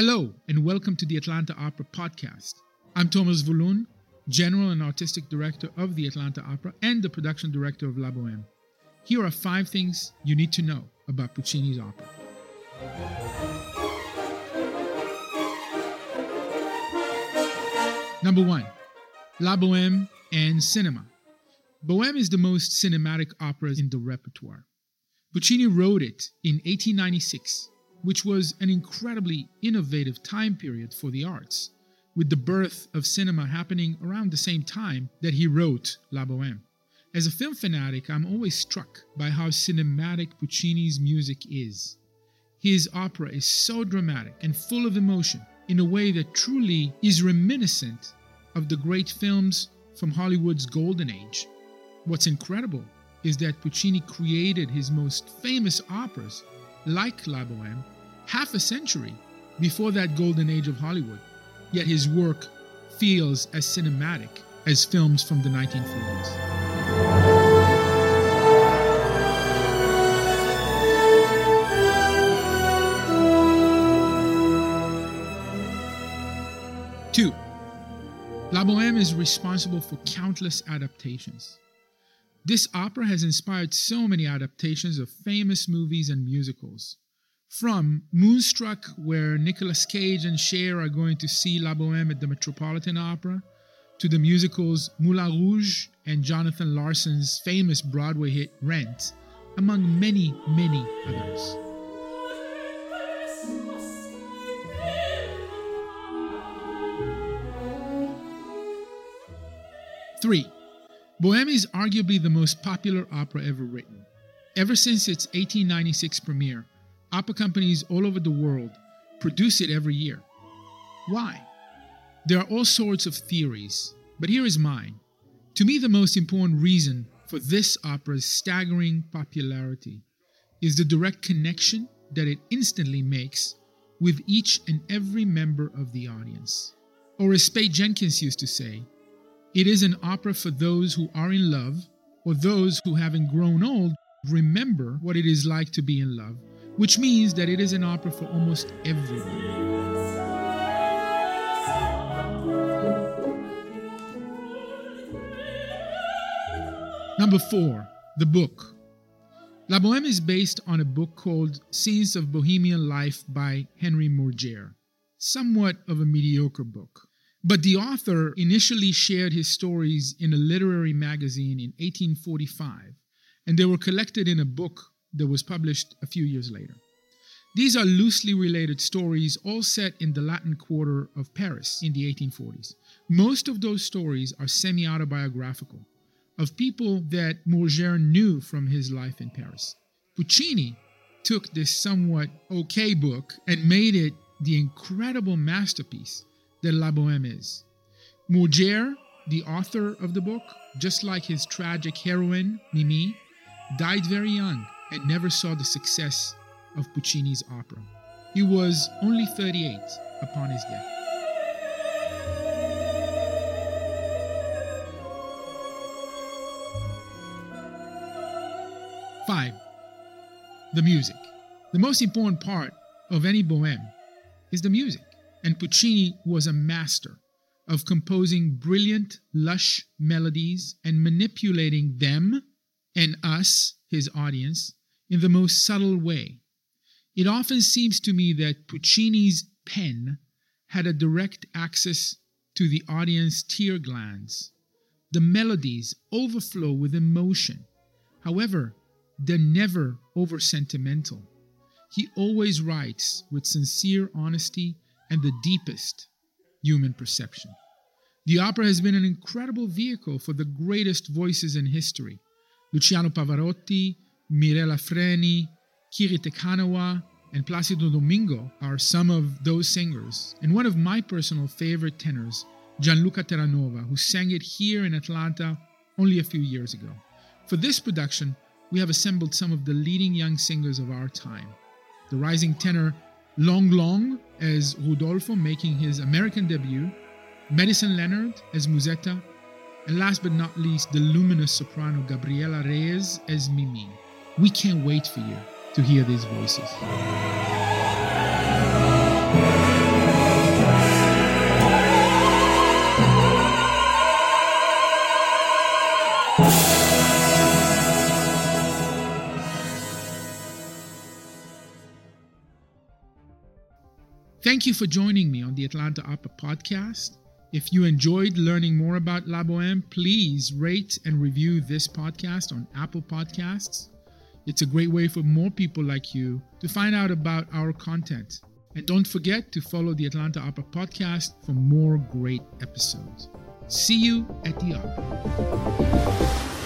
Hello, and welcome to the Atlanta Opera Podcast. I'm Thomas Volun, General and Artistic Director of the Atlanta Opera and the Production Director of La Bohème. Here are 5 things you need to know about Puccini's opera. Number 1. La Bohème and cinema. Bohème is the most cinematic opera in the repertoire. Puccini wrote it in 1896, which was an incredibly innovative time period for the arts, with the birth of cinema happening around the same time that he wrote La Bohème. As a film fanatic, I'm always struck by how cinematic Puccini's music is. His opera is so dramatic and full of emotion in a way that truly is reminiscent of the great films from Hollywood's golden age. What's incredible is that Puccini created his most famous operas, like La Bohème, half a century before that golden age of Hollywood, yet his work feels as cinematic as films from the 1940s. Two, La Bohème is responsible for countless adaptations. This opera has inspired so many adaptations of famous movies and musicals. From Moonstruck, where Nicolas Cage and Cher are going to see La Bohème at the Metropolitan Opera, to the musicals Moulin Rouge and Jonathan Larson's famous Broadway hit Rent, among many, many others. Three, Bohème is arguably the most popular opera ever written. Ever since its 1896 premiere, opera companies all over the world produce it every year. Why? There are all sorts of theories, but here is mine. To me, the most important reason for this opera's staggering popularity is the direct connection that it instantly makes with each and every member of the audience. Or as Spade Jenkins used to say, it is an opera for those who are in love, or those who, having grown old, remember what it is like to be in love, which means that it is an opera for almost everyone. Number 4, the book. La Bohème is based on a book called Scenes of Bohemian Life by Henry Murger, somewhat of a mediocre book. But the author initially shared his stories in a literary magazine in 1845, and they were collected in a book that was published a few years later. These are loosely related stories, all set in the Latin Quarter of Paris in the 1840s. Most of those stories are semi-autobiographical, of people that Murger knew from his life in Paris. Puccini took this somewhat okay book and made it the incredible masterpiece that La Bohème is. Murger, the author of the book, just like his tragic heroine, Mimi, died very young and never saw the success of Puccini's opera. He was only 38 upon his death. Five, the music. The most important part of any Bohème is the music. And Puccini was a master of composing brilliant, lush melodies and manipulating them and us, his audience, in the most subtle way. It often seems to me that Puccini's pen had a direct access to the audience tear glands. The melodies overflow with emotion. However, they're never over-sentimental. He always writes with sincere honesty and the deepest human perception. The opera has been an incredible vehicle for the greatest voices in history. Luciano Pavarotti, Mirella Freni, Kiri Te Kanawa, and Placido Domingo are some of those singers. And one of my personal favorite tenors, Gianluca Terranova, who sang it here in Atlanta only a few years ago. For this production, we have assembled some of the leading young singers of our time. The rising tenor Long Long as Rudolfo, making his American debut, Madison Leonard as Musetta, and last but not least, the luminous soprano Gabriela Reyes as Mimi. We can't wait for you to hear these voices. Thank you for joining me on the Atlanta Opera podcast. If you enjoyed learning more about La Boheme, please rate and review this podcast on Apple Podcasts. It's a great way for more people like you to find out about our content. And don't forget to follow the Atlanta Opera podcast for more great episodes. See you at the opera.